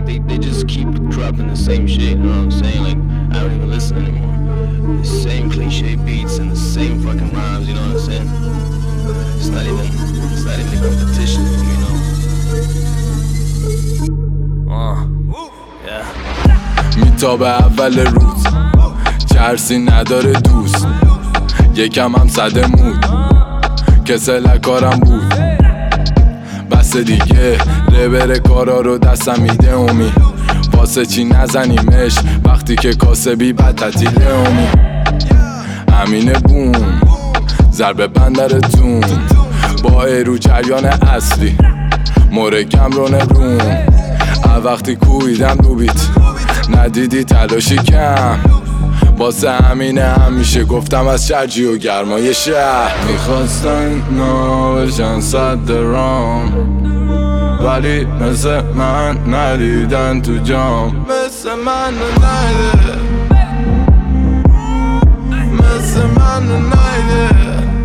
they just keep dropping the same shit, you know what I'm saying? Like, I don't even listen anymore. The same cliche beats and the same fucking rhymes, you know what I'm saying? It's not even a competition for me, you know? میتابه اول روز، چرسی نداره دوست، یکم هم صده مود، کسل کارم بود. بس دیگه ربر کارا رو دستم میده اومی، واسه چی نزنیمش وقتی که کاسبی بد تعطیله اومی. امین بوم ضربه بندرتون با ایرو جریان اصلی مرگم رو نروم. وقتی کویدم رو بیت ندیدی تلاشی کم، واسه همینه همیشه گفتم از شرجی و گرمای شهر. میخواستن نابشن صد رام، ولی مثل من ندیدن تو جام. مثل من نیده، مثل من نیده.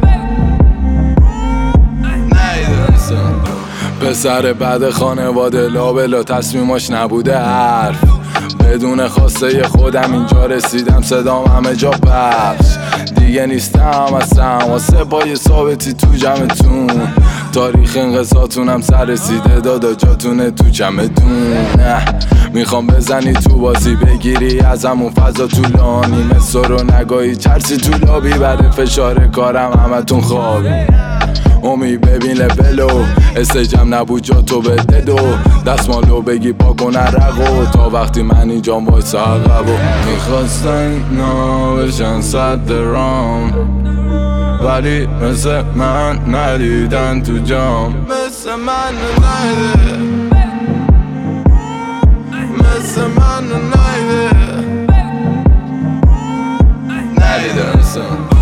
پسر بعد خانواده لابلا تصمیماش نبوده حرف، بدون خواسته خودم اینجا رسیدم، صدام همه جا پخش. دیگه نیستم اصلا واسه پای ثابتی تو جمعتون، تاریخ انقضاتونم سر رسیده دادا جاتونه تو جمعتون. میخوام بزنی تو بازی بگیری از همون فضا طولانی، مثل رو نگاهی چرسی تو لابی، بعد فشار کارم همتون خوابی. امی ببین لبلو استجم نبود جا تو بده دو، دستمالو بگی پاکن عرقو تا وقتی من اینجام وایسا عقبو. میخواستن نابشن صد رام، ولی مثل من ندیدن تو جام. مثل من نیده، مثل من نیده.